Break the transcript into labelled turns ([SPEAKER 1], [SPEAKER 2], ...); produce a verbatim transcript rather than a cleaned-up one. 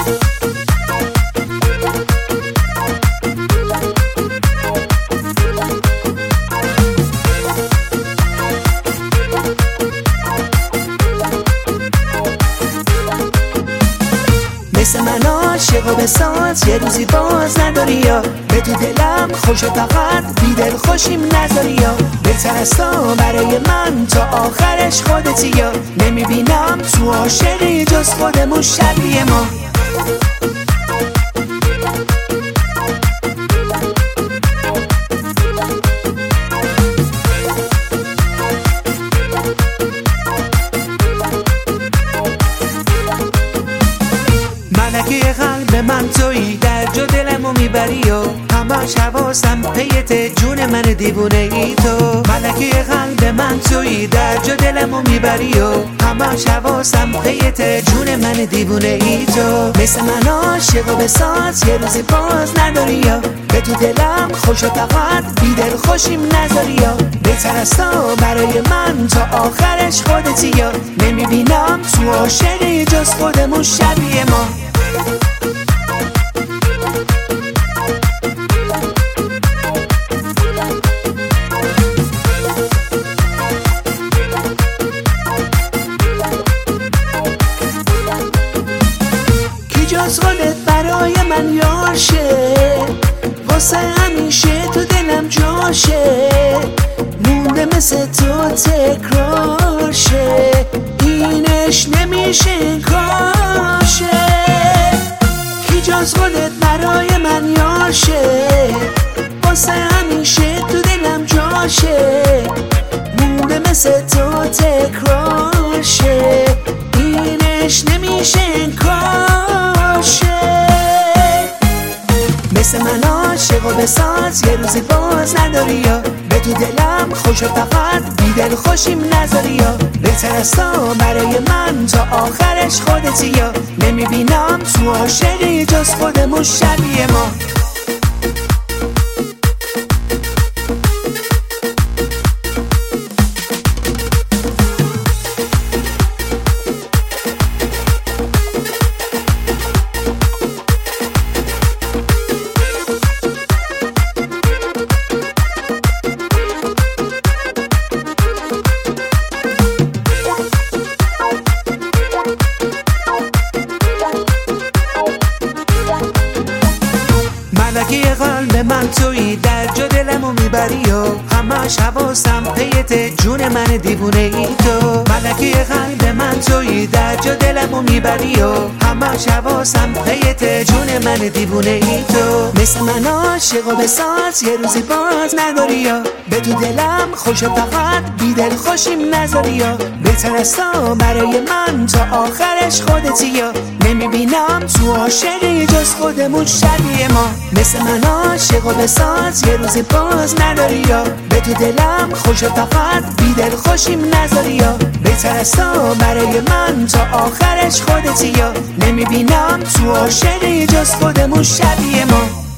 [SPEAKER 1] مثل من عاشق و بساز یه روزی باز نداری یا به تو دلم خوش فقط بی دل خوشیم نذاری یا بهتر از تو برای من تا آخرش خودتی یا نمیبینم تو عاشقی جز خودمون شبیه ما. ملکه قلب من تویی در جا دلمو میبری و همش حواسم پیت جون من دیوونه ای تو. ملکه قلب من تویی در جا دلمو میبری و همش حواسم پیت جون من دیوونه ای تو. مثل من عاشق و بساز یه روزی باز نداری یا به تو دلم خوش و فقط بی دل خوشیم نذاری یا بهتر از تو برای من تا آخرش خودتی یا نمیبینم تو عاشقی جز خودمون شبیه ما. کی جز خودت برای من یار شه واسه همیشه تو دلم جاشه مونده مثل تو تکرار شه اینش نمیشه کاشه. کی جز خودت برای من یار شه واسه همیشه تو دلم جاشه مونده مثل تو تکرار شه اینش نمیشه کاشه. مثل من عاشق و بساز یه روزی باز نداری یا به تو دلم خوش و فقط بی دل خوشیم نذاری یا بهتر از تو برای من تا آخرش خودتی یا نمیبینم تو عاشقی جز خودمون شبیه ما. ملکه قلب من تویی در جا دلمو میبری و همش حواسم پیت جون من دیوونه ای تو. ملکه قلب من تویی در جا دلمو میبری و همش حواسم پیت جون من دیوونه ای تو. مثل من عاشق و بساز یه روزی باز نداری یا به تو دلم خوش فقط بی دل خوشیم نذاری یا بهتر از تو برای من تا آخرش خودتی یا نمیبینم تو عاشقی جز خودمون شبیه ما. مثل من عاشق و بساز یه روزی باز نداری یا به تو دلم خوش فقط بی دل خوشیم نذاری یا بهتر از تو برای من تا آخرش خودتی یا نمیبینم تو عاشقی جز خودمون شبیه ما.